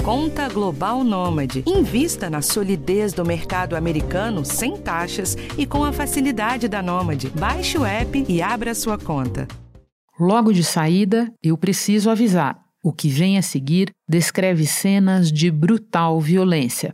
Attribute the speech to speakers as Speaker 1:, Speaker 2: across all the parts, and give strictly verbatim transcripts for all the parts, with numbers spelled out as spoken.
Speaker 1: Conta Global Nômade. Invista na solidez do mercado americano sem taxas e com a facilidade da Nômade. Baixe o app e abra sua conta.
Speaker 2: Logo de saída, eu preciso avisar. O que vem a seguir descreve cenas de brutal violência.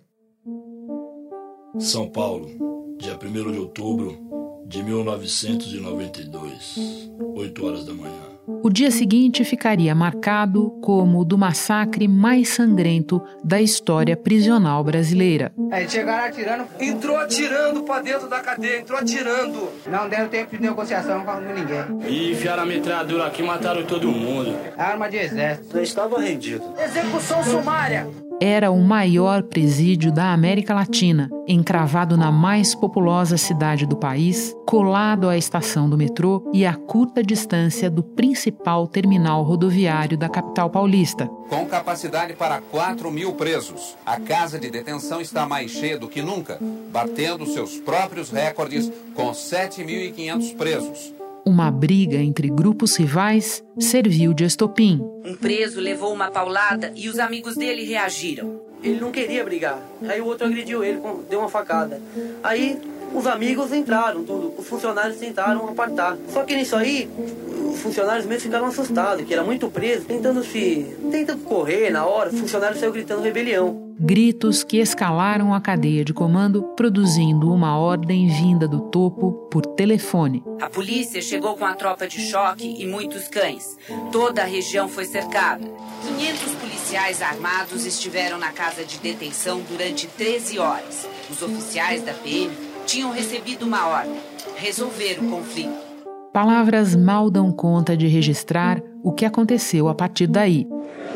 Speaker 3: São Paulo, dia primeiro de outubro de mil novecentos e noventa e dois, oito horas da manhã.
Speaker 2: O dia seguinte ficaria marcado como o do massacre mais sangrento da história prisional brasileira.
Speaker 4: Aí chegaram atirando,
Speaker 5: entrou atirando pra dentro da cadeia, entrou atirando.
Speaker 4: Não deram tempo de negociação com ninguém.
Speaker 6: E enfiaram a metralhadora aqui e mataram todo mundo.
Speaker 4: Arma de exército.
Speaker 7: Eu estava rendido.
Speaker 5: Execução sumária.
Speaker 2: Era o maior presídio da América Latina, encravado na mais populosa cidade do país, colado à estação do metrô e a curta distância do principal terminal rodoviário da capital paulista.
Speaker 8: Com capacidade para quatro mil presos, a casa de detenção está mais cheia do que nunca, batendo seus próprios recordes com sete mil e quinhentos presos.
Speaker 2: Uma briga entre grupos rivais serviu de estopim.
Speaker 9: Um preso levou uma paulada e os amigos dele reagiram.
Speaker 10: Ele não queria brigar. Aí o outro agrediu ele, deu uma facada. Aí os amigos entraram, tudo. Os funcionários tentaram apartar. Só que nisso aí, os funcionários mesmo ficaram assustados, que era muito preso, tentando se... tentando correr na hora. O funcionário saiu gritando rebelião.
Speaker 2: Gritos que escalaram a cadeia de comando, produzindo uma ordem vinda do topo por telefone.
Speaker 9: A polícia chegou com a tropa de choque e muitos cães. Toda a região foi cercada. quinhentos policiais armados estiveram na casa de detenção durante treze horas. Os oficiais da P M tinham recebido uma ordem: resolver o conflito.
Speaker 2: Palavras mal dão conta de registrar o que aconteceu a partir daí.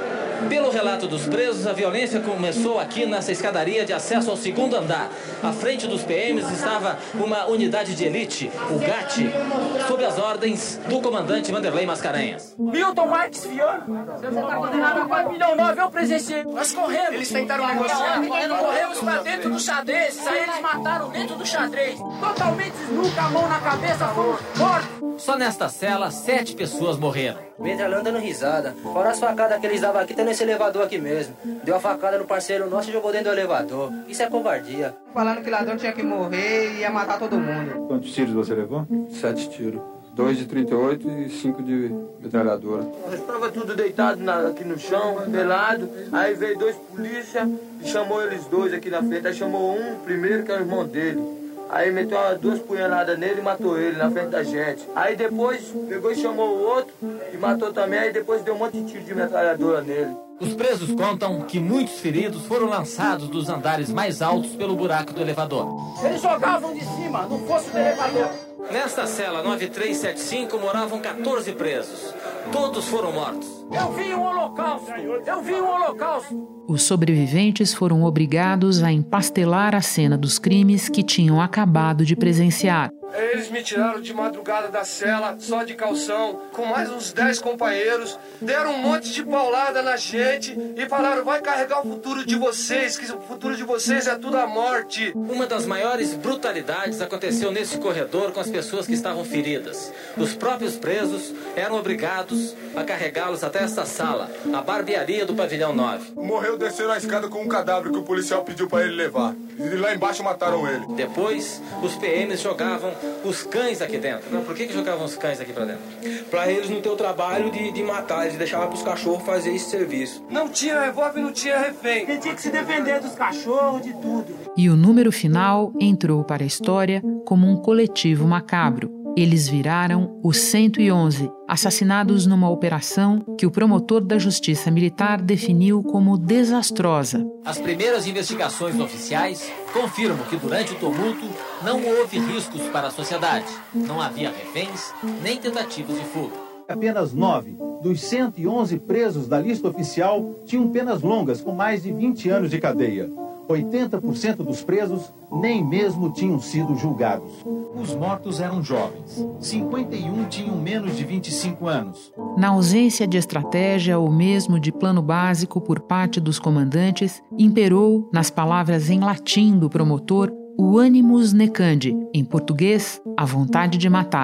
Speaker 11: Pelo relato dos presos, a violência começou aqui nessa escadaria de acesso ao segundo andar. À frente dos P Ms estava uma unidade de elite, o GAT, sob as ordens do comandante Vanderlei Mascarenhas.
Speaker 5: Milton Marques Viana, você está condenado a quatro milhões e nove, eu presenciei. Nós corremos. Eles tentaram negociar. Corremos para dentro do xadrez, aí eles mataram dentro do xadrez. Totalmente nunca a mão na cabeça, foram mortos.
Speaker 11: Só nesta cela, sete pessoas morreram.
Speaker 10: Metralhando dando risada. Fora as facadas que eles davam aqui, tá nesse elevador aqui mesmo. Deu a facada no parceiro nosso e jogou dentro do elevador. Isso é covardia.
Speaker 4: Falando que ladrão tinha que morrer e ia matar todo mundo.
Speaker 12: Quantos tiros você levou?
Speaker 13: Sete tiros. Dois de trinta e oito e cinco de metralhadora.
Speaker 5: Nós estava tudo deitado na, aqui no chão, pelado. Aí veio dois polícia e chamou eles dois aqui na frente. Aí chamou um primeiro, que é o irmão dele. Aí meteu duas punhaladas nele e matou ele na frente da gente. Aí depois pegou e chamou o outro e matou também. Aí depois deu um monte de tiro de metralhadora nele.
Speaker 11: Os presos contam que muitos feridos foram lançados dos andares mais altos pelo buraco do elevador.
Speaker 5: Eles jogavam de cima, no fosso do elevador.
Speaker 11: Nesta cela nove três sete cinco moravam quatorze presos. Todos foram mortos.
Speaker 5: Eu vi um holocausto! Eu vi um holocausto!
Speaker 2: Os sobreviventes foram obrigados a empastelar a cena dos crimes que tinham acabado de presenciar.
Speaker 5: Eles me tiraram de madrugada da cela, só de calção, com mais uns dez companheiros, deram um monte de paulada na gente e falaram: vai carregar o futuro de vocês, que o futuro de vocês é tudo a morte.
Speaker 11: Uma das maiores brutalidades aconteceu nesse corredor com as pessoas que estavam feridas. Os próprios presos eram obrigados a carregá-los até esta sala, a barbearia do pavilhão nove.
Speaker 13: Morreu descendo a escada com um cadáver que o policial pediu para ele levar. E lá embaixo mataram ele.
Speaker 11: Depois, os P Ms jogavam os cães aqui dentro. Por que que jogavam os cães aqui pra dentro?
Speaker 5: Pra eles não ter o trabalho de, de matar, eles deixavam pros cachorros fazer esse serviço. Não tinha revólver, não tinha refém. Ele tinha que se defender dos cachorros, de tudo.
Speaker 2: E o número final entrou para a história como um coletivo macabro. Eles viraram os cento e onze, assassinados numa operação que o promotor da Justiça Militar definiu como desastrosa.
Speaker 11: As primeiras investigações oficiais confirmam que durante o tumulto não houve riscos para a sociedade. Não havia reféns nem tentativas de fuga.
Speaker 14: Apenas nove dos cento e onze presos da lista oficial tinham penas longas com mais de vinte anos de cadeia. oitenta por cento dos presos nem mesmo tinham sido julgados. Os mortos eram jovens. cinquenta e um tinham menos de vinte e cinco anos.
Speaker 2: Na ausência de estratégia ou mesmo de plano básico por parte dos comandantes, imperou, nas palavras em latim do promotor, o animus necandi, em português, a vontade de matar.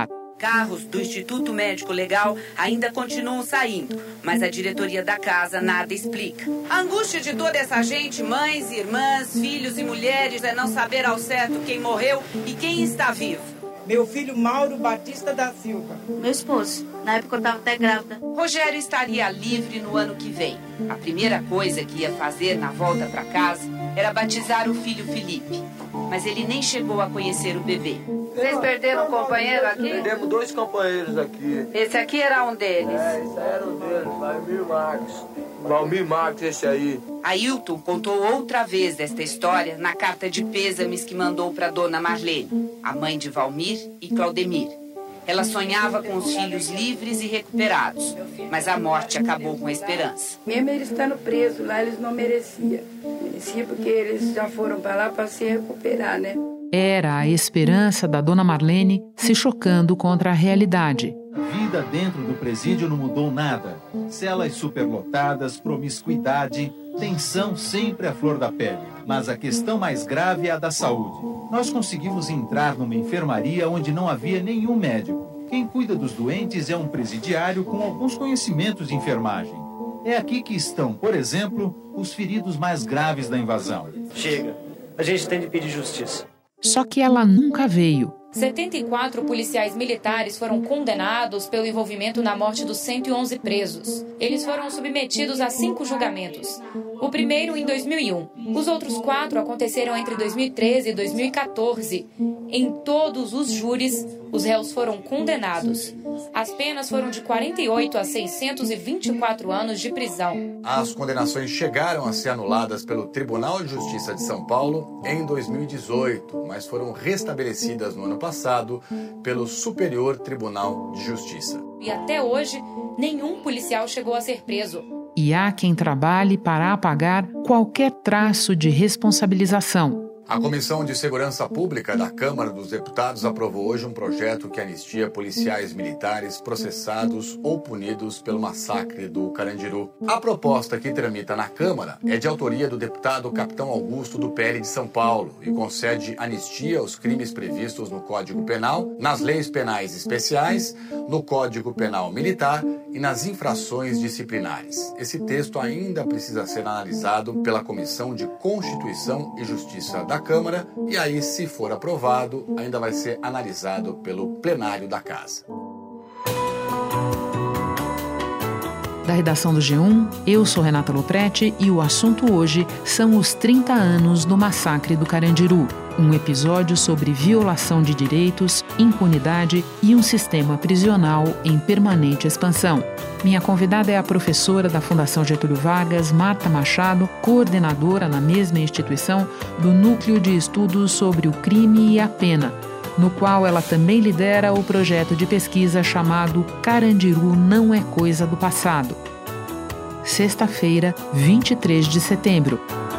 Speaker 9: Carros do Instituto Médico Legal ainda continuam saindo, mas a diretoria da casa nada explica. A angústia de toda essa gente, mães, irmãs, filhos e mulheres, é não saber ao certo quem morreu e quem está vivo.
Speaker 7: Meu filho Mauro Batista da Silva.
Speaker 12: Meu esposo. Na época eu estava até grávida.
Speaker 9: Rogério estaria livre no ano que vem. A primeira coisa que ia fazer na volta para casa era batizar o filho Felipe. Mas ele nem chegou a conhecer o bebê.
Speaker 12: Vocês perderam um companheiro aqui?
Speaker 5: Perdemos dois companheiros aqui.
Speaker 12: Esse aqui era um deles?
Speaker 5: É, esse aí era um deles, Valmir Marques. Valmir Marques, esse aí.
Speaker 9: Ailton contou outra vez desta história na carta de pêsames que mandou para dona Marlene, a mãe de Valmir e Claudemir. Ela sonhava com os filhos livres e recuperados, mas a morte acabou com a esperança.
Speaker 15: Mesmo eles estando presos lá, eles não mereciam. Merecia porque eles já foram para lá para se recuperar, né?
Speaker 2: Era a esperança da dona Marlene se chocando contra a realidade.
Speaker 14: A vida dentro do presídio não mudou nada. Celas superlotadas, promiscuidade, tensão sempre à flor da pele. Mas a questão mais grave é a da saúde. Nós conseguimos entrar numa enfermaria onde não havia nenhum médico. Quem cuida dos doentes é um presidiário com alguns conhecimentos de enfermagem. É aqui que estão, por exemplo, os feridos mais graves da invasão.
Speaker 16: Chega. A gente tem de pedir justiça.
Speaker 2: Só que ela nunca veio.
Speaker 17: setenta e quatro policiais militares foram condenados pelo envolvimento na morte dos cento e onze presos. Eles foram submetidos a cinco julgamentos. O primeiro em dois mil e um. Os outros quatro aconteceram entre dois mil e treze e dois mil e quatorze. Em todos os júris, os réus foram condenados. As penas foram de quarenta e oito a seiscentos e vinte e quatro anos de prisão.
Speaker 18: As condenações chegaram a ser anuladas pelo Tribunal de Justiça de São Paulo em dois mil e dezoito, mas foram restabelecidas no ano passado pelo Superior Tribunal de Justiça.
Speaker 17: E até hoje, nenhum policial chegou a ser preso.
Speaker 2: E há quem trabalhe para apagar qualquer traço de responsabilização.
Speaker 18: A Comissão de Segurança Pública da Câmara dos Deputados aprovou hoje um projeto que anistia policiais militares processados ou punidos pelo massacre do Carandiru. A proposta que tramita na Câmara é de autoria do deputado Capitão Augusto do P L de São Paulo e concede anistia aos crimes previstos no Código Penal, nas leis penais especiais, no Código Penal Militar e nas infrações disciplinares. Esse texto ainda precisa ser analisado pela Comissão de Constituição e Justiça da Câmara e aí, se for aprovado, ainda vai ser analisado pelo plenário da Casa.
Speaker 2: Da redação do G um, eu sou Renata Lopretti e o assunto hoje são os trinta anos do massacre do Carandiru. Um episódio sobre violação de direitos, impunidade e um sistema prisional em permanente expansão. Minha convidada é a professora da Fundação Getúlio Vargas, Marta Machado, coordenadora na mesma instituição do Núcleo de Estudos sobre o Crime e a Pena, no qual ela também lidera o projeto de pesquisa chamado Carandiru Não é Coisa do Passado. Sexta-feira, vinte e três de setembro.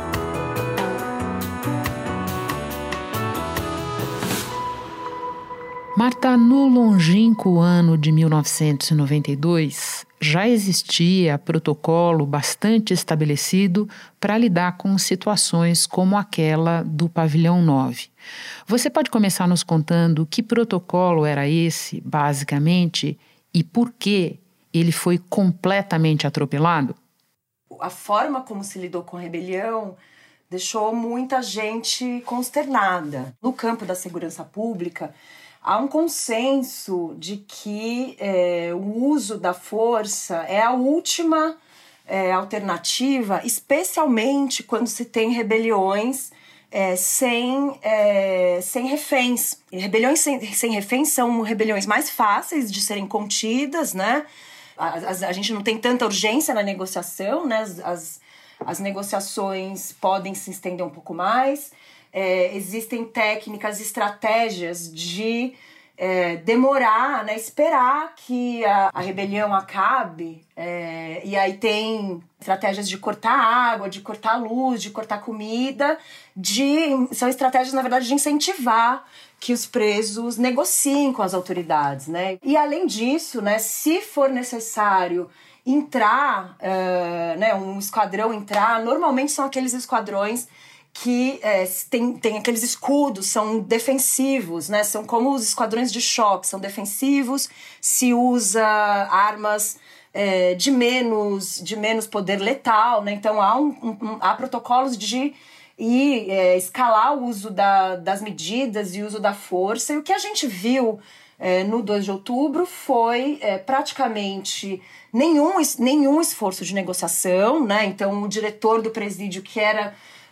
Speaker 2: Marta, no longínquo ano de mil novecentos e noventa e dois, já existia protocolo bastante estabelecido para lidar com situações como aquela do Pavilhão nove. Você pode começar nos contando que protocolo era esse, basicamente, e por que ele foi completamente atropelado?
Speaker 19: A forma como se lidou com a rebelião deixou muita gente consternada. No campo da segurança pública, há um consenso de que é, o uso da força é a última é, alternativa, especialmente quando se tem rebeliões é, sem, é, sem reféns. E rebeliões sem, sem reféns são rebeliões mais fáceis de serem contidas, né? A, a, a gente não tem tanta urgência na negociação, né? As, as, as negociações podem se estender um pouco mais. É, existem técnicas, estratégias de é, demorar, né, esperar que a, a rebelião acabe. É, e aí tem estratégias de cortar água, de cortar luz, de cortar comida. De, são estratégias, na verdade, de incentivar que os presos negociem com as autoridades, né? E, além disso, né, se for necessário entrar, uh, né, um esquadrão entrar, normalmente são aqueles esquadrões que é, tem, tem aqueles escudos, são defensivos, né? São como os esquadrões de choque, são defensivos, se usa armas é, de, menos, de menos poder letal, né? Então há, um, um, há protocolos de ir, é, escalar o uso da, das medidas e o uso da força, e o que a gente viu é, no dois de outubro foi é, praticamente nenhum, nenhum esforço de negociação, né? Então o diretor do presídio, que era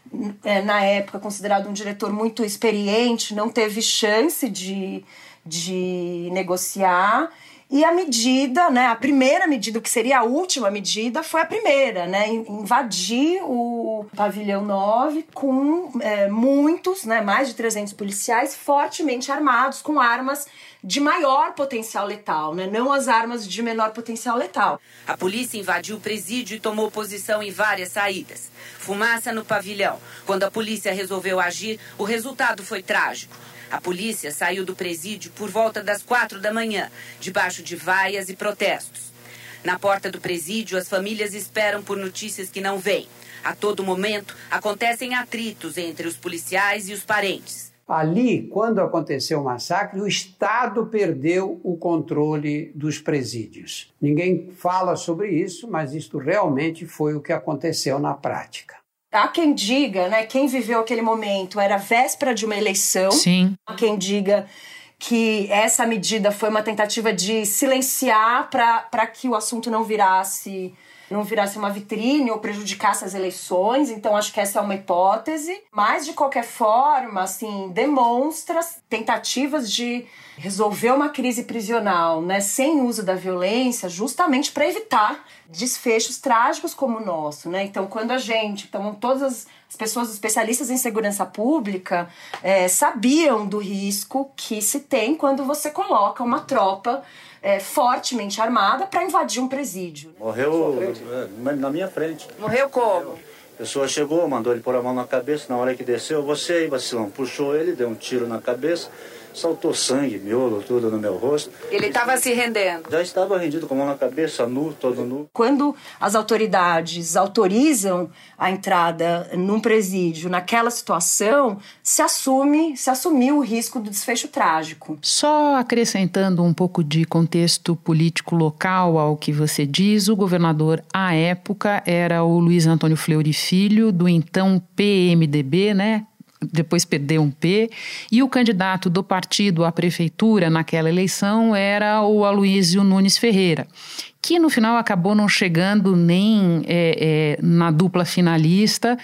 Speaker 19: na época considerado um diretor muito experiente, não teve chance de, de negociar, e a medida, né, a primeira medida, que seria a última medida, foi a primeira, né, invadir o pavilhão nove com é, muitos, né, mais de trezentos policiais fortemente armados, com armas de maior potencial letal, né? Não as armas de menor potencial letal.
Speaker 9: A polícia invadiu o presídio e tomou posição em várias saídas. Fumaça no pavilhão. Quando a polícia resolveu agir, o resultado foi trágico. A polícia saiu do presídio por volta das quatro da manhã, debaixo de vaias e protestos. Na porta do presídio, as famílias esperam por notícias que não vêm. A todo momento, acontecem atritos entre os policiais e os parentes.
Speaker 20: Ali, quando aconteceu o massacre, o Estado perdeu o controle dos presídios. Ninguém fala sobre isso, mas isto realmente foi o que aconteceu na prática.
Speaker 19: Há quem diga, né, quem viveu aquele momento era véspera de uma eleição.
Speaker 2: Sim.
Speaker 19: Há quem diga que essa medida foi uma tentativa de silenciar para que o assunto não virasse... não virasse uma vitrine ou prejudicasse as eleições, então acho que essa é uma hipótese, mas de qualquer forma, assim, demonstra tentativas de resolver uma crise prisional, né, sem uso da violência, justamente para evitar desfechos trágicos como o nosso, né? Então, quando a gente, então todas as, as pessoas especialistas em segurança pública é, sabiam do risco que se tem quando você coloca uma tropa É, fortemente armada para invadir um presídio.
Speaker 21: Morreu é, na minha frente.
Speaker 12: Morreu como?
Speaker 21: A pessoa chegou, mandou ele pôr a mão na cabeça, na hora que desceu, você aí, vacilão, puxou ele, deu um tiro na cabeça, saltou sangue, miolo, tudo no meu rosto.
Speaker 12: Ele estava se rendendo?
Speaker 21: Já estava rendido, com a mão na cabeça, nu, todo nu.
Speaker 19: Quando as autoridades autorizam a entrada num presídio, naquela situação, se assume, se assumiu o risco do desfecho trágico.
Speaker 2: Só acrescentando um pouco de contexto político local ao que você diz, o governador à época era o Luiz Antônio Fleury Filho, do então P M D B, né? Depois perdeu um P, e o candidato do partido à prefeitura naquela eleição era o Aloysio Nunes Ferreira, que no final acabou não chegando nem é, é, na dupla finalista.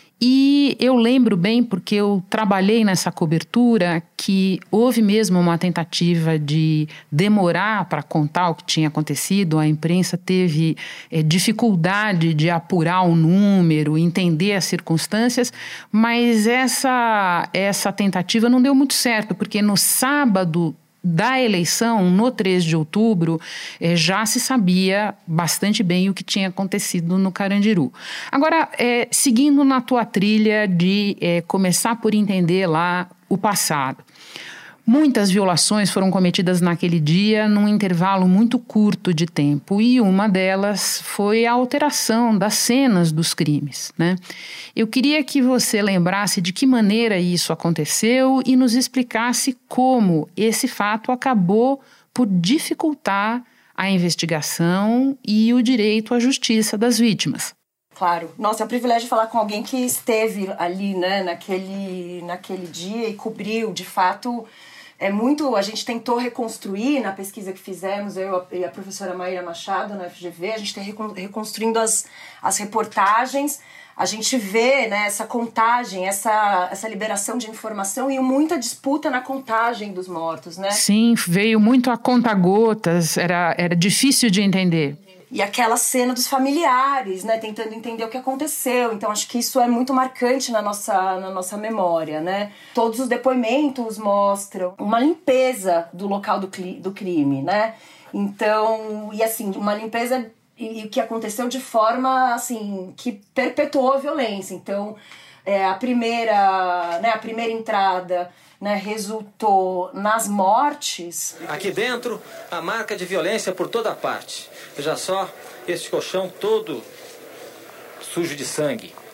Speaker 2: E eu lembro bem, porque eu trabalhei nessa cobertura, que houve mesmo uma tentativa de demorar para contar o que tinha acontecido. A imprensa teve é, dificuldade de apurar o número, entender as circunstâncias, mas essa, essa tentativa não deu muito certo, porque no sábado da eleição, no três de outubro, eh, já se sabia bastante bem o que tinha acontecido no Carandiru. Agora, eh, seguindo na tua trilha de eh, começar por entender lá o passado. Muitas violações foram cometidas naquele dia num intervalo muito curto de tempo, e uma delas foi a alteração das cenas dos crimes, né? Eu queria que você lembrasse de que maneira isso aconteceu e nos explicasse como esse fato acabou por dificultar a investigação e o direito à justiça das vítimas.
Speaker 19: Claro. Nossa, é um privilégio falar com alguém que esteve ali, né, naquele, naquele dia e cobriu, de fato. É muito, a gente tentou reconstruir na pesquisa que fizemos, eu e a professora Maíra Machado, na F G V, a gente está reconstruindo as, as reportagens, a gente vê, né, essa contagem, essa, essa liberação de informação e muita disputa na contagem dos mortos, né?
Speaker 2: Sim, veio muito a conta-gotas, era, era difícil de entender.
Speaker 19: E aquela cena dos familiares, né, tentando entender o que aconteceu. Então, acho que isso é muito marcante na nossa, na nossa memória, né? Todos os depoimentos mostram uma limpeza do local do, do crime, né? Então, e assim, uma limpeza e o que aconteceu de forma, assim, que perpetuou a violência. Então, é, a primeira, né, a primeira entrada, né, resultou nas mortes.
Speaker 11: Aqui dentro, a marca de violência por toda parte. Veja só, esse colchão todo sujo de sangue.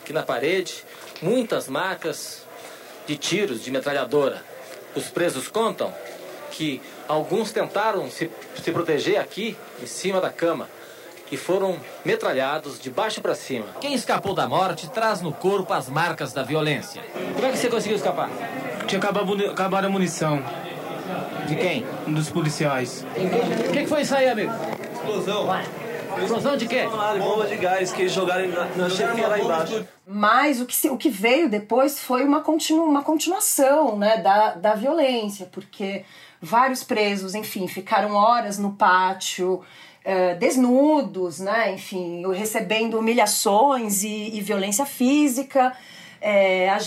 Speaker 11: aqui na parede, muitas marcas de tiros de metralhadora. Os presos contam que alguns tentaram se, se proteger aqui, em cima da cama, e foram metralhados de baixo para cima. Quem escapou da morte traz no corpo as marcas da violência. Como é que você conseguiu escapar?
Speaker 6: Tinha acabado, acabado a munição.
Speaker 11: De quem?
Speaker 6: Um dos policiais.
Speaker 11: O que, que foi isso aí, amigo?
Speaker 10: Explosão.
Speaker 11: Explosão de quê?
Speaker 10: Bomba de gás que eles jogaram na, na chefia lá embaixo.
Speaker 19: Mas o que, se, o que veio depois foi uma, continu, uma continuação, né, da, da violência, porque vários presos, enfim, ficaram horas no pátio, uh, desnudos, né, enfim, recebendo humilhações e, e violência física. É, a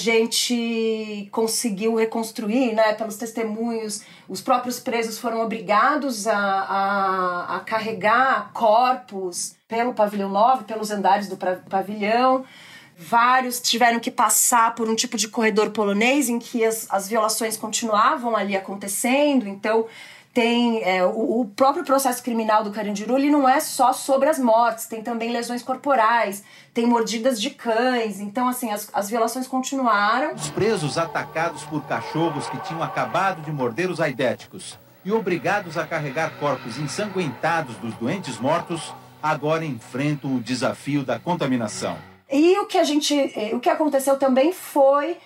Speaker 19: gente conseguiu reconstruir, né, pelos testemunhos, os próprios presos foram obrigados a, a, a carregar corpos pelo pavilhão nove, pelos andares do pavilhão. Vários tiveram que passar por um tipo de corredor polonês em que as, as violações continuavam ali acontecendo. Então, tem é, o, o próprio processo criminal do Carandiru, ele não é só sobre as mortes, tem também lesões corporais, tem mordidas de cães. Então, assim, as, as violações continuaram.
Speaker 14: Os presos atacados por cachorros que tinham acabado de morder os aidéticos e obrigados a carregar corpos ensanguentados dos doentes mortos, agora enfrentam o desafio da contaminação.
Speaker 19: E o que a gente, o que aconteceu também foi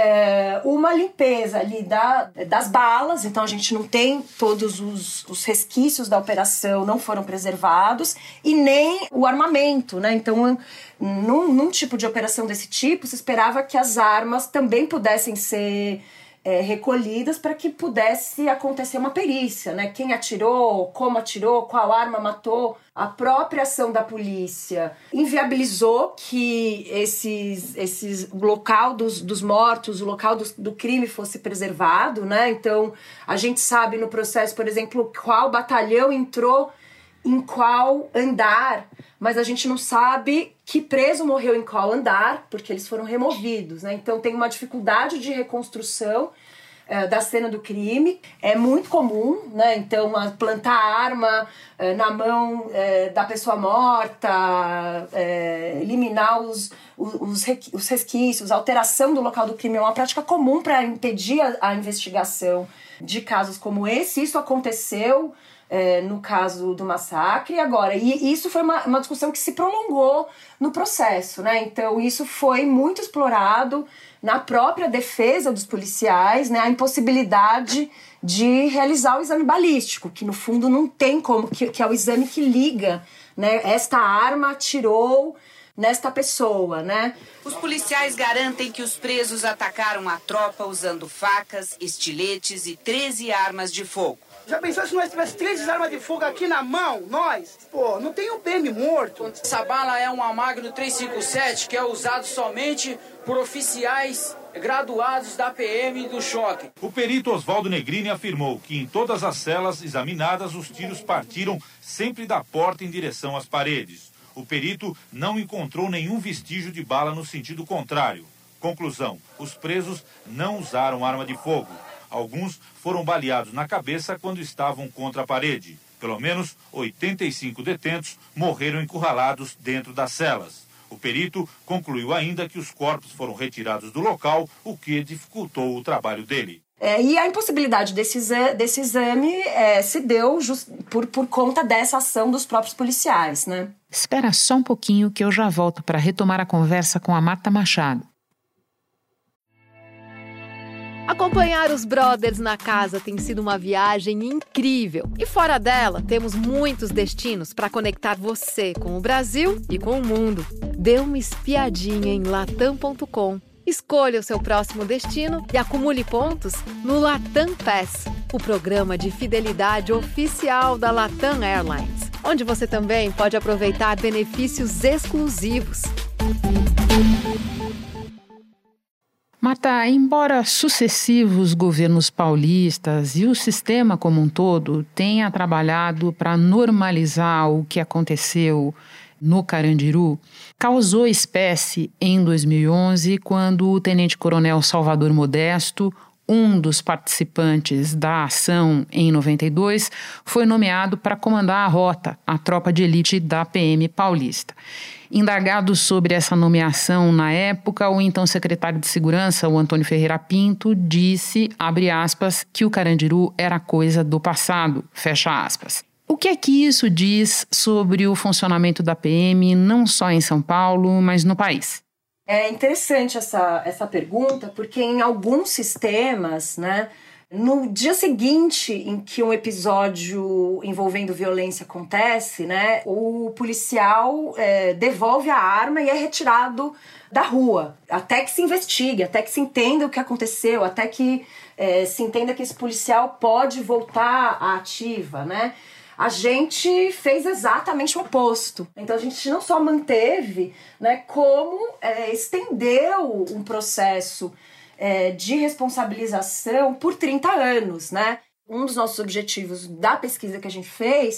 Speaker 19: é, uma limpeza ali da, das balas. Então a gente não tem todos os, os resquícios da operação, não foram preservados, e nem o armamento, né? Então, num, num tipo de operação desse tipo, se esperava que as armas também pudessem ser É, recolhidas para que pudesse acontecer uma perícia, né? Quem atirou, como atirou, qual arma matou. A própria ação da polícia inviabilizou que esses, esses, o local dos, dos mortos, o local do, do crime fosse preservado, né? Então, a gente sabe no processo, por exemplo, qual batalhão entrou em qual andar, mas a gente não sabe que preso morreu em qual andar, porque eles foram removidos, né? Então tem uma dificuldade de reconstrução uh, da cena do crime. É muito comum, né? Então, plantar arma uh, na mão uh, da pessoa morta, uh, eliminar os, os, os resquícios, a alteração do local do crime é uma prática comum para impedir a, a investigação de casos como esse. Isso aconteceu É, no caso do massacre agora, e isso foi uma, uma discussão que se prolongou no processo, né? Então isso foi muito explorado na própria defesa dos policiais, né? A impossibilidade de realizar o exame balístico, que no fundo não tem como, que, que é o exame que liga, né? Esta arma atirou nesta pessoa, né?
Speaker 9: Os policiais garantem que os presos atacaram a tropa usando facas, estiletes e treze armas de fogo.
Speaker 1: Já pensou se nós tivéssemos treze armas de fogo aqui na mão, nós? Pô, não tem um P M morto.
Speaker 22: Essa bala é uma Magnum trezentos e cinquenta e sete que é usado somente por oficiais graduados da P M do choque.
Speaker 23: O perito Oswaldo Negrini afirmou que em todas as celas examinadas os tiros partiram sempre da porta em direção às paredes. O perito não encontrou nenhum vestígio de bala no sentido contrário. Conclusão, os presos não usaram arma de fogo. Alguns foram baleados na cabeça quando estavam contra a parede. Pelo menos oitenta e cinco detentos morreram encurralados dentro das celas. O perito concluiu ainda que os corpos foram retirados do local, o que dificultou o trabalho dele.
Speaker 19: É, e a impossibilidade desse, desse exame é, se deu just, por, por conta dessa ação dos próprios policiais, né?
Speaker 2: Espera só um pouquinho que eu já volto para retomar a conversa com a Marta Machado.
Speaker 24: Acompanhar os brothers na casa tem sido uma viagem incrível. E fora dela, temos muitos destinos para conectar você com o Brasil e com o mundo. Dê uma espiadinha em latam ponto com. Escolha o seu próximo destino e acumule pontos no Latam Pass, o programa de fidelidade oficial da Latam Airlines, onde você também pode aproveitar benefícios exclusivos.
Speaker 2: Marta, embora sucessivos governos paulistas e o sistema como um todo tenha trabalhado para normalizar o que aconteceu no Carandiru, causou espécie em dois mil e onze quando o tenente-coronel Salvador Modesto, um dos participantes da ação em noventa e dois, foi nomeado para comandar a rota, a tropa de elite da P M paulista. Indagado sobre essa nomeação na época, o então secretário de Segurança, o Antônio Ferreira Pinto, disse, abre aspas, que o Carandiru era coisa do passado, fecha aspas. O que é que isso diz sobre o funcionamento da P M, não só em São Paulo, mas no país?
Speaker 19: É interessante essa, essa pergunta, porque em alguns sistemas, né, no dia seguinte em que um episódio envolvendo violência acontece, né, o policial é, devolve a arma e é retirado da rua, até que se investigue, até que se entenda o que aconteceu, até que é, se entenda que esse policial pode voltar à ativa, né? A gente fez exatamente o oposto. Então a gente não só manteve, né, como é, estendeu um processo é, de responsabilização por trinta anos, né? Um dos nossos objetivos da pesquisa que a gente fez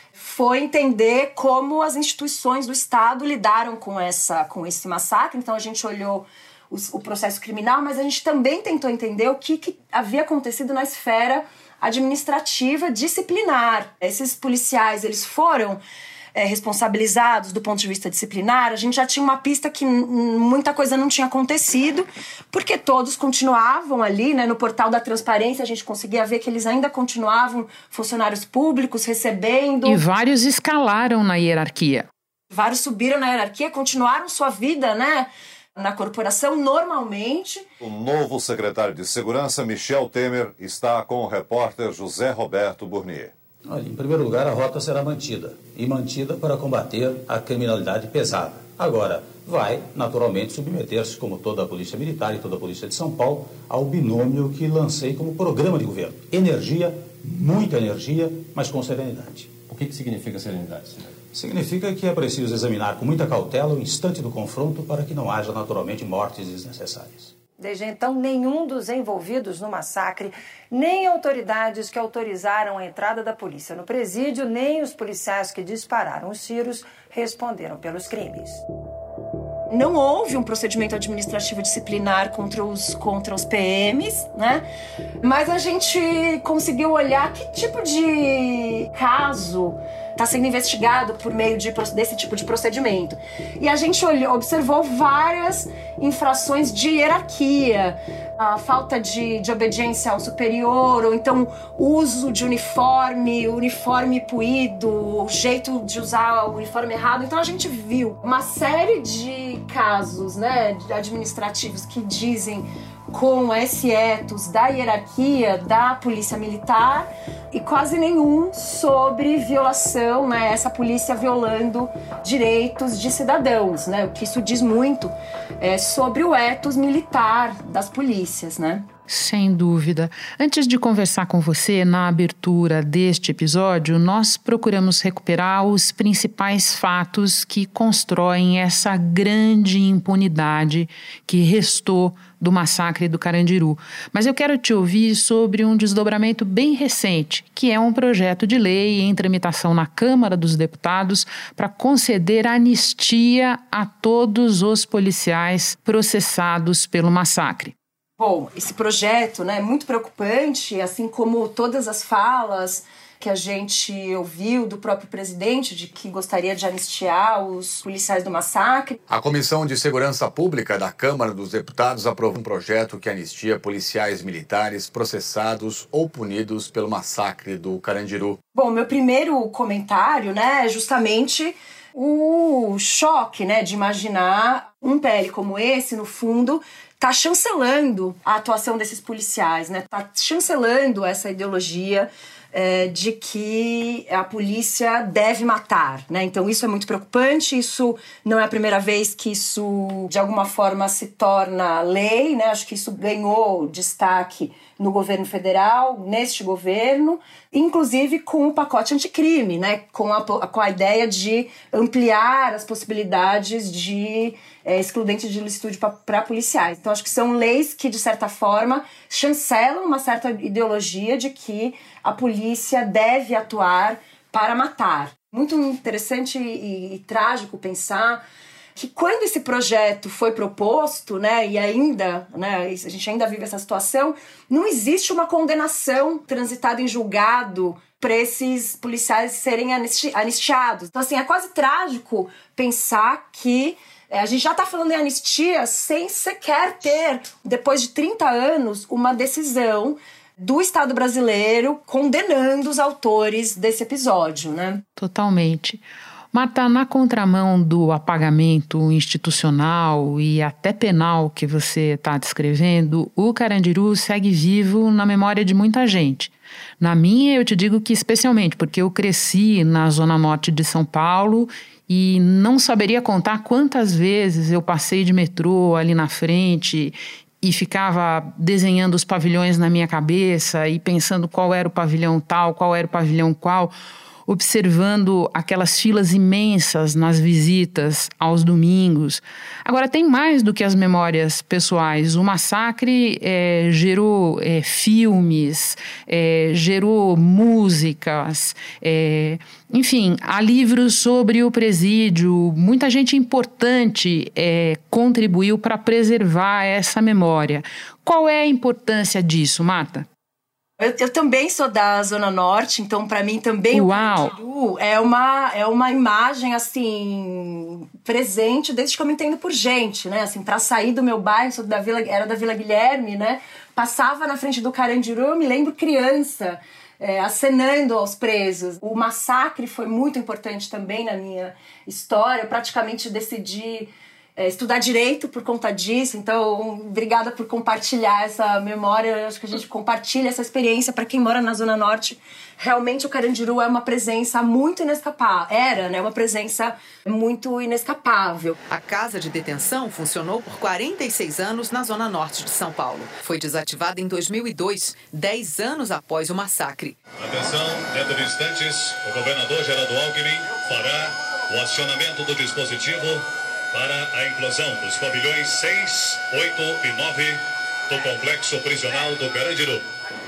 Speaker 19: foi entender como as instituições do Estado lidaram com, essa, com esse massacre. Então a gente olhou o, o processo criminal, mas a gente também tentou entender o que, que havia acontecido na esfera administrativa disciplinar. Esses policiais, eles foram é, responsabilizados do ponto de vista disciplinar. A gente já tinha uma pista que n- muita coisa não tinha acontecido, porque todos continuavam ali, né, no portal da transparência, a gente conseguia ver que eles ainda continuavam funcionários públicos recebendo.
Speaker 2: E vários escalaram na hierarquia.
Speaker 19: Vários subiram na hierarquia, continuaram sua vida, né, na corporação normalmente.
Speaker 3: O novo secretário de Segurança, Michel Temer, está com o repórter José Roberto Burnier.
Speaker 4: Olha, em primeiro lugar, a rota será mantida, e mantida para combater a criminalidade pesada. Agora, vai, naturalmente, submeter-se, como toda a Polícia Militar e toda a Polícia de São Paulo, ao binômio que lancei como programa de governo. Energia, muita energia, mas com serenidade.
Speaker 8: O que, que significa serenidade, senhor?
Speaker 4: Significa que é preciso examinar com muita cautela o instante do confronto para que não haja, naturalmente, mortes desnecessárias.
Speaker 13: Desde então, nenhum dos envolvidos no massacre, nem autoridades que autorizaram a entrada da polícia no presídio, nem os policiais que dispararam os tiros responderam pelos crimes.
Speaker 19: Não houve um procedimento administrativo disciplinar contra os, contra os P Ms, né? Mas a gente conseguiu olhar que tipo de caso está sendo investigado por meio de, desse tipo de procedimento. E a gente olhou, observou várias infrações de hierarquia, a falta de, de obediência ao superior, ou então uso de uniforme, uniforme puído, o jeito de usar o uniforme errado. Então a gente viu uma série de casos, né, administrativos que dizem com esse ethos da hierarquia da polícia militar e quase nenhum sobre violação, né, essa polícia violando direitos de cidadãos, né, o que isso diz muito é, sobre o ethos militar das polícias, né.
Speaker 2: Sem dúvida. Antes de conversar com você na abertura deste episódio, nós procuramos recuperar os principais fatos que constroem essa grande impunidade que restou do massacre do Carandiru. Mas eu quero te ouvir sobre um desdobramento bem recente, que é um projeto de lei em tramitação na Câmara dos Deputados para conceder anistia a todos os policiais processados pelo massacre.
Speaker 19: Bom, esse projeto, né, é muito preocupante, assim como todas as falas que a gente ouviu do próprio presidente de que gostaria de anistiar os policiais do massacre.
Speaker 18: A Comissão de Segurança Pública da Câmara dos Deputados aprovou um projeto que anistia policiais militares processados ou punidos pelo massacre do Carandiru.
Speaker 19: Bom, meu primeiro comentário, né, é justamente o choque, né, de imaginar um P L como esse, no fundo, tá chancelando a atuação desses policiais, né? Tá chancelando essa ideologia é, de que a polícia deve matar, né? Então isso é muito preocupante, isso não é a primeira vez que isso de alguma forma se torna lei, né? Acho que isso ganhou destaque no governo federal, neste governo, inclusive com o pacote anticrime, né? Com a, com a ideia de ampliar as possibilidades de é, excludente de licitude para policiais. Então, acho que são leis que, de certa forma, chancelam uma certa ideologia de que a polícia deve atuar para matar. Muito interessante e, e trágico pensar que quando esse projeto foi proposto, né, e ainda, né, a gente ainda vive essa situação, não existe uma condenação transitada em julgado para esses policiais serem anisti- anistiados. Então, assim, é quase trágico pensar que é, a gente já está falando em anistia sem sequer ter, depois de trinta anos, uma decisão do Estado brasileiro condenando os autores desse episódio, né?
Speaker 2: Totalmente. Marta, na contramão do apagamento institucional e até penal que você está descrevendo, o Carandiru segue vivo na memória de muita gente. Na minha, eu te digo que especialmente, porque eu cresci na zona norte de São Paulo e não saberia contar quantas vezes eu passei de metrô ali na frente e ficava desenhando os pavilhões na minha cabeça e pensando qual era o pavilhão tal, qual era o pavilhão qual, observando aquelas filas imensas nas visitas aos domingos. Agora, tem mais do que as memórias pessoais. O massacre é, gerou é, filmes, é, gerou músicas, é, enfim, há livros sobre o presídio. Muita gente importante é, contribuiu para preservar essa memória. Qual é a importância disso, Marta?
Speaker 19: Eu, eu também sou da Zona Norte, então para mim também
Speaker 2: Uau.
Speaker 19: o Carandiru é uma, é uma imagem, assim, presente desde que eu me entendo por gente, né? Assim, para sair do meu bairro, sou da Vila, era da Vila Guilherme, né? Passava na frente do Carandiru, eu me lembro criança, é, acenando aos presos. O massacre foi muito importante também na minha história, eu praticamente decidi É, estudar direito por conta disso, então obrigada por compartilhar essa memória. Eu acho que a gente compartilha essa experiência para quem mora na Zona Norte. Realmente o Carandiru é uma presença muito inescapável, era, né, uma presença muito inescapável.
Speaker 5: A casa de detenção funcionou por quarenta e seis anos na Zona Norte de São Paulo. Foi desativada em dois mil e dois, dez anos após o massacre.
Speaker 3: Atenção, dentro de instantes, o governador Geraldo Alckmin fará o acionamento do dispositivo para a inclusão dos pavilhões seis, oito e nove do complexo prisional do Carandiru.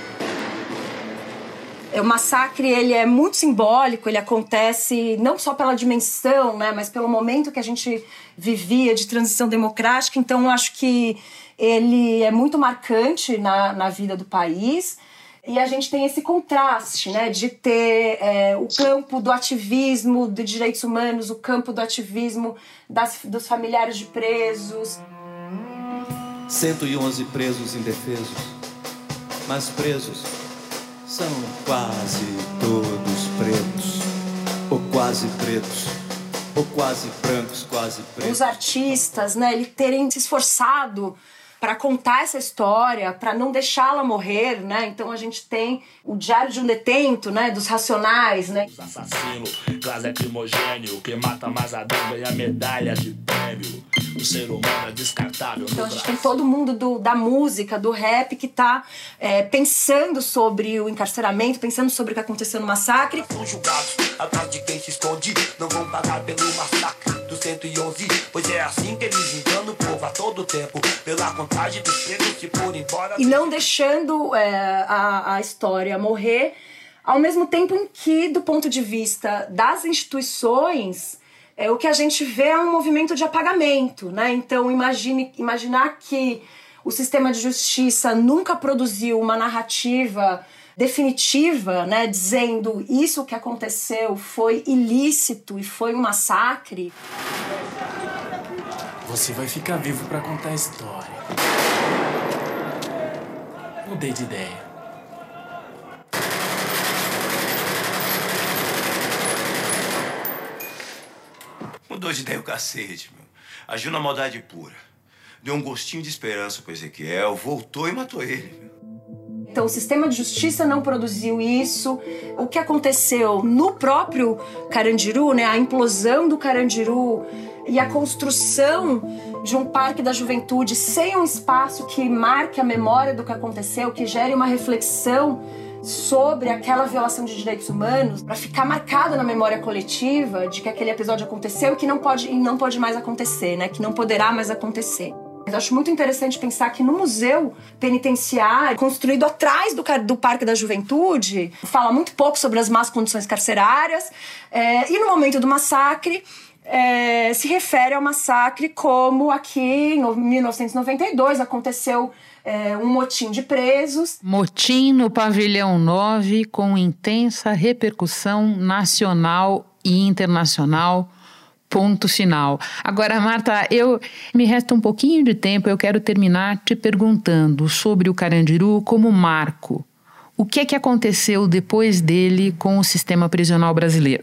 Speaker 19: O massacre, ele é muito simbólico, ele acontece não só pela dimensão, né, mas pelo momento que a gente vivia de transição democrática. Então, eu acho que ele é muito marcante na, na vida do país. E a gente tem esse contraste, né, de ter é, o campo do ativismo de direitos humanos, o campo do ativismo das, dos familiares de presos.
Speaker 7: cento e onze presos indefesos, mas presos são quase todos pretos, ou quase pretos, ou quase brancos, quase pretos.
Speaker 19: Os artistas, né, eles terem se esforçado para contar essa história, para não deixá-la morrer, né? Então a gente tem o Diário de um Detento, né? Dos Racionais, né?
Speaker 15: Assassino, classe lacrimogênio, quem mata mais Adão ganha medalha de prêmio. O ser humano é descartável.
Speaker 19: Então a gente tem todo mundo do, da música, do rap, que tá é, pensando sobre o encarceramento, pensando sobre o que aconteceu no massacre.
Speaker 16: São julgados atrás de quem se esconde, não vão pagar pelo massacre do cento e onze, pois é assim que eles enganam o povo a todo tempo, pela contagem dos presos que foram embora.
Speaker 19: E não deixando é, a, a história morrer, ao mesmo tempo em que, do ponto de vista das instituições, é, o que a gente vê é um movimento de apagamento, né? Então, imagine, imaginar que o sistema de justiça nunca produziu uma narrativa definitiva, né, dizendo isso que aconteceu foi ilícito e foi um massacre.
Speaker 15: Você vai ficar vivo pra contar a história. Mudei de ideia.
Speaker 16: Mudou de ideia o cacete, meu. Agiu na maldade pura. Deu um gostinho de esperança pro Ezequiel, voltou e matou ele, meu.
Speaker 19: Então, o sistema de justiça não produziu isso. O que aconteceu no próprio Carandiru, né, a implosão do Carandiru e a construção de um parque da juventude sem um espaço que marque a memória do que aconteceu, que gere uma reflexão sobre aquela violação de direitos humanos, para ficar marcada na memória coletiva de que aquele episódio aconteceu e que não pode, e não pode mais acontecer, né, que não poderá mais acontecer. Eu acho muito interessante pensar que no museu penitenciário, construído atrás do, do Parque da Juventude, fala muito pouco sobre as más condições carcerárias, é, e no momento do massacre, é, se refere ao massacre como aqui em mil novecentos e noventa e dois aconteceu é, um motim de presos.
Speaker 2: Motim no Pavilhão nove com intensa repercussão nacional e internacional. Ponto final. Agora, Marta, eu me resta um pouquinho de tempo, eu quero terminar te perguntando sobre o Carandiru como marco. O que é que aconteceu depois dele com o sistema prisional brasileiro?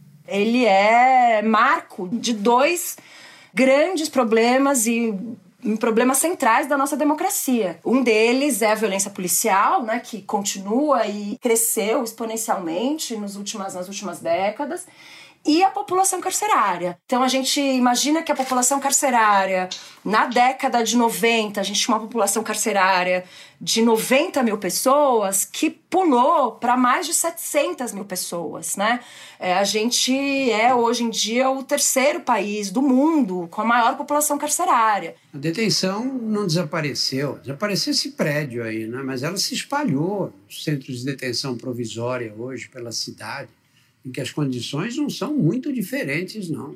Speaker 19: Ele é marco de dois grandes problemas e problemas centrais da nossa democracia. Um deles é a violência policial, né, que continua e cresceu exponencialmente nos últimas, nas últimas décadas. E a população carcerária. Então a gente imagina que a população carcerária, na década de noventa, a gente tinha uma população carcerária de noventa mil pessoas que pulou para mais de setecentas mil pessoas, né? É, a gente é hoje em dia o terceiro país do mundo com a maior população carcerária.
Speaker 12: A detenção não desapareceu, desapareceu esse prédio aí, né? Mas ela se espalhou, centros de detenção provisória hoje pela cidade, em que as condições não são muito diferentes, não.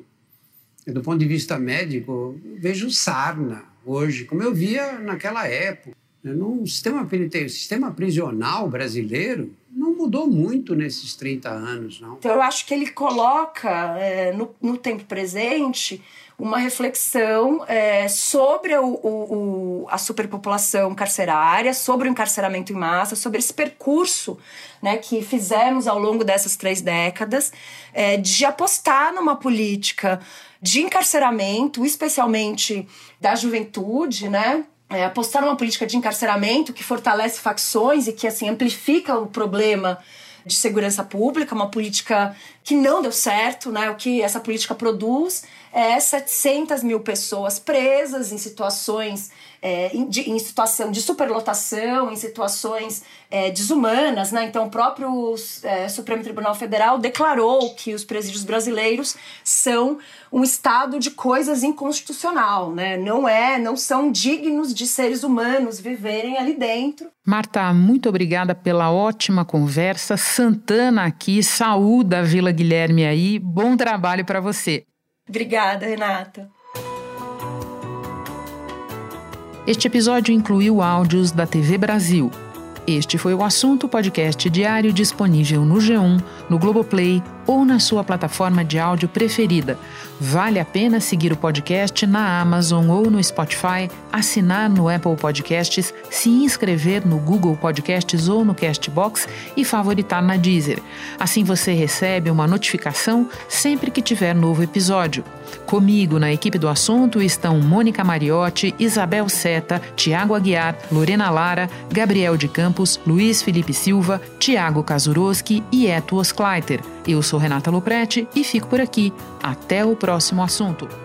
Speaker 12: Do ponto de vista médico, eu vejo sarna hoje, como eu via naquela época. No sistema penitenciário, o sistema prisional brasileiro não mudou muito nesses trinta anos, não.
Speaker 19: Então, eu acho que ele coloca é, no, no tempo presente uma reflexão é, sobre o, o, a superpopulação carcerária, sobre o encarceramento em massa, sobre esse percurso, né, que fizemos ao longo dessas três décadas, é, de apostar numa política de encarceramento, especialmente da juventude, né? É, apostar numa política de encarceramento que fortalece facções e que assim, amplifica o problema de segurança pública, uma política que não deu certo, né? O que essa política produz é setecentas mil pessoas presas em situações, é, de, em situação de superlotação, em situações é, desumanas, né? Então o próprio é, Supremo Tribunal Federal declarou que os presídios brasileiros são um estado de coisas inconstitucional, né? Não é, não são dignos de seres humanos viverem ali dentro.
Speaker 2: Marta, muito obrigada pela ótima conversa. Santana aqui, saúda a Vila Guilherme aí. Bom trabalho para você.
Speaker 19: Obrigada, Renata.
Speaker 2: Este episódio incluiu áudios da T V Brasil. Este foi o Assunto, podcast diário disponível no G um, no Globoplay ou na sua plataforma de áudio preferida. Vale a pena seguir o podcast na Amazon ou no Spotify, assinar no Apple Podcasts, se inscrever no Google Podcasts ou no Castbox e favoritar na Deezer. Assim você recebe uma notificação sempre que tiver novo episódio. Comigo na equipe do Assunto estão Mônica Mariotti, Isabel Seta, Tiago Aguiar, Lorena Lara, Gabriel de Campos, Luiz Felipe Silva, Tiago Kazuroski e Eto Oskleiter. Eu sou Renata Lopretti e fico por aqui. Até o próximo assunto.